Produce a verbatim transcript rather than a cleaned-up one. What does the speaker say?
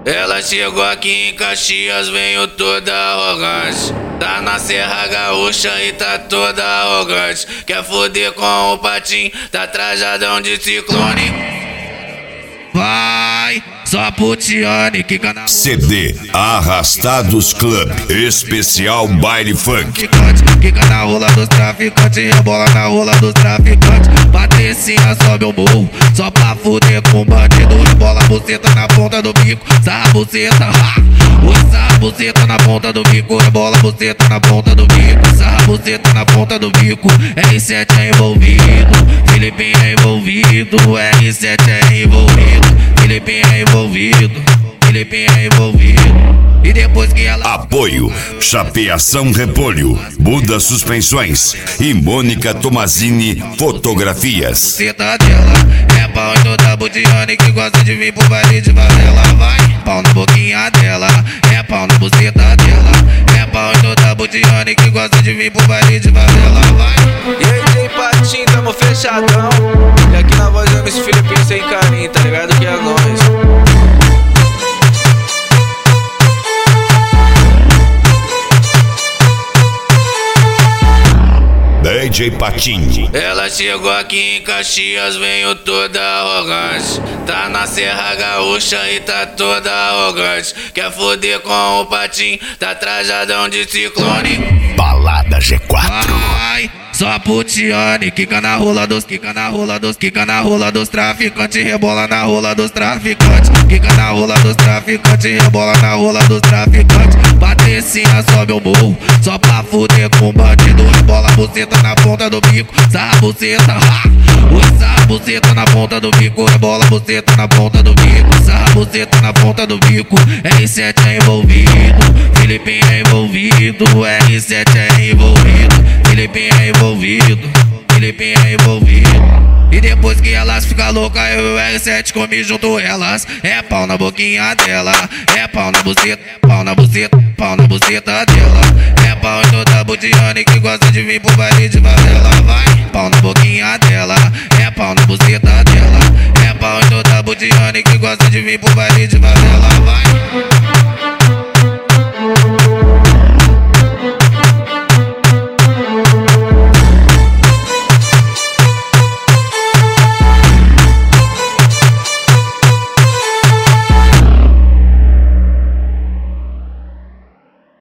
Ela chegou aqui em Caxias, veio toda arrogante. Tá na Serra Gaúcha e tá toda arrogante. Quer foder com o patim, tá trajadão de ciclone. Vai, só putiane, quica na C D Arrastados Club, especial baile funk. Quica na rola dos traficantes, rebola na rola dos traficantes. Patricinha sobe o morro, só pra fuder com bandido. Rebola a buceta na ponta do bico, sarra a buceta, sarra a buceta na ponta do bico. Rebola a buceta na ponta do bico, sarra a buceta na ponta do bico. R sete é envolvido, Filipinho é envolvido, R sete é envolvido, Filipinho é envolvido, Filipinho é envolvido. E depois que ela... Apoio Chapeação Repolho, Buda Suspensões e Mônica Tomazini Fotografias. Buceta dela é pau em toda butiane que gosta de vir pro baile de favela. Vai, pau na boquinha dela, é pau na buceta dela. É pau em toda butiane que gosta de vir pro baile de favela. Vai. E aí, J Patinho, tamo fechadão. E aqui na voz do M C Filipinho sem carinho, tá ligado que é nóis. D J Patinho. Ela chegou aqui em Caxias, veio toda arrogante. Tá na Serra Gaúcha e tá toda arrogante. Quer foder com o patim, tá trajadão de ciclone. Balada G quatro. Vai, só putiane, quica na rola dos, quica na rola dos, quica na rola dos traficantes, rebola na rola dos traficantes. Quica na rola dos traficantes, rebola na rola dos traficantes. Patricinha sobe o morro, só pra fuder com bandido. Rebola a buceta na ponta do bico, sarra a buceta, sarra a buceta na ponta do bico. Rebola a buceta na ponta do bico, sarra a buceta na ponta do bico. R sete é envolvido, Filipinho é envolvido, R sete é envolvido, Filipinho é envolvido, Filipinho é envolvido. E depois que elas ficam loucas, eu e o R sete comi junto elas. É pau na boquinha dela, é pau na buceta, pau na buceta, pau na buceta dela. É pau em toda butiane que gosta de vir pro baile de favela. Vai, pau na boquinha dela, é pau na buceta dela. É pau em toda butiane que gosta de vir pro baile